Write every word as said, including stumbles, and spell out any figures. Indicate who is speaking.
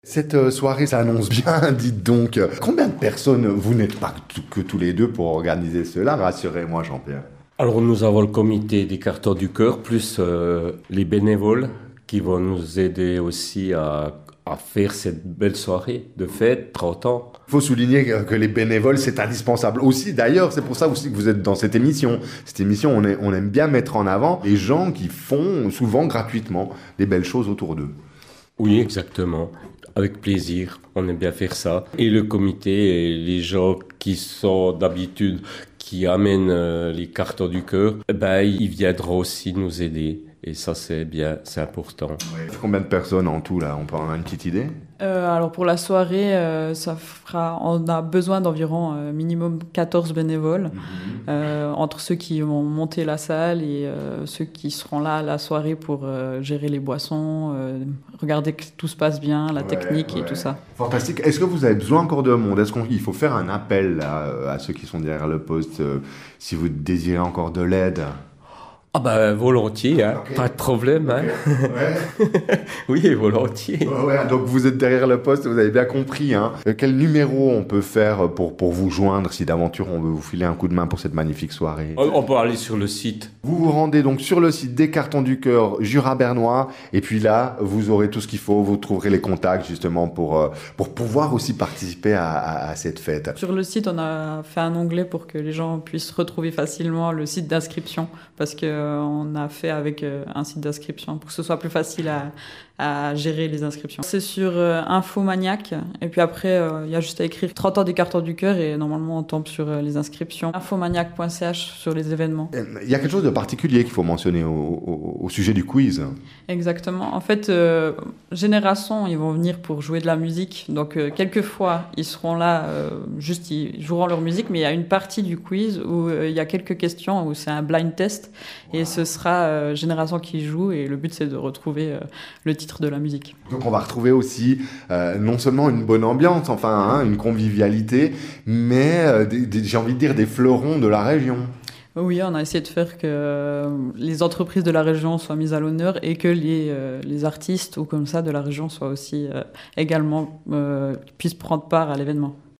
Speaker 1: Cette soirée s'annonce bien, dites donc. Combien de personnes, vous n'êtes pas que tous les deux pour organiser cela, rassurez-moi Jean-Pierre.
Speaker 2: Alors nous avons le comité des Carteurs du Cœur, plus euh, les bénévoles qui vont nous aider aussi à, à faire cette belle soirée de fête, trente ans.
Speaker 1: Il faut souligner que les bénévoles, c'est indispensable aussi. D'ailleurs, c'est pour ça aussi que vous êtes dans cette émission. Cette émission, on, est, on aime bien mettre en avant les gens qui font souvent gratuitement des belles choses autour d'eux.
Speaker 2: Oui, exactement. Avec plaisir, on aime bien faire ça. Et le comité, et les gens qui sont d'habitude, qui amènent euh, les Carteurs du Cœur, eh ben, ils viendront aussi nous aider. Et ça, c'est bien, c'est important.
Speaker 1: Ouais. Combien de personnes en tout, là? On peut en avoir une petite idée?
Speaker 3: euh, Alors, pour la soirée, euh, ça fera, on a besoin d'environ euh, minimum quatorze bénévoles, mm-hmm. euh, entre ceux qui vont monter la salle et euh, ceux qui seront là à la soirée pour euh, gérer les boissons, euh, regarder que tout se passe bien, la ouais, technique ouais. et tout ça.
Speaker 1: Fantastique. Est-ce que vous avez besoin encore de monde? Est-ce qu'il faut faire un appel là, à ceux qui sont derrière le poste, euh, si vous désirez encore de l'aide?
Speaker 2: Ah ben volontiers, hein. Okay. Pas de problème. Hein. Okay. Ouais. Oui, volontiers.
Speaker 1: Ouais, ouais, donc vous êtes derrière le poste, vous avez bien compris. Hein. Quel numéro on peut faire pour, pour vous joindre si d'aventure on veut vous filer un coup de main pour cette magnifique soirée?
Speaker 2: On peut aller sur le site.
Speaker 1: Vous vous rendez donc sur le site des Cartons du Cœur Jura-Bernois et puis là, vous aurez tout ce qu'il faut, vous trouverez les contacts justement pour, pour pouvoir aussi participer à, à, à cette fête.
Speaker 3: Sur le site, on a fait un onglet pour que les gens puissent retrouver facilement le site d'inscription parce que on a fait avec un site d'inscription pour que ce soit plus facile à, à gérer les inscriptions. C'est sur euh, Infomaniac et puis après il euh, y a juste à écrire trente ans des Carteurs du Cœur et normalement on tombe sur euh, les inscriptions. infomaniac point c h sur les événements.
Speaker 1: Il y a quelque chose de particulier qu'il faut mentionner au, au, au sujet du quiz.
Speaker 3: Exactement. En fait, euh, Génération, ils vont venir pour jouer de la musique. Donc euh, quelquefois ils seront là, euh, juste ils joueront leur musique, mais il y a une partie du quiz où il euh, y a quelques questions où c'est un blind test. Et ce sera euh, Génération qui joue et le but c'est de retrouver euh, le titre de la musique.
Speaker 1: Donc on va retrouver aussi euh, non seulement une bonne ambiance, enfin hein, une convivialité, mais euh, des, des, j'ai envie de dire des fleurons de la région.
Speaker 3: Oui, on a essayé de faire que euh, les entreprises de la région soient mises à l'honneur et que les, euh, les artistes ou comme ça de la région soient aussi euh, également euh, puissent prendre part à l'événement.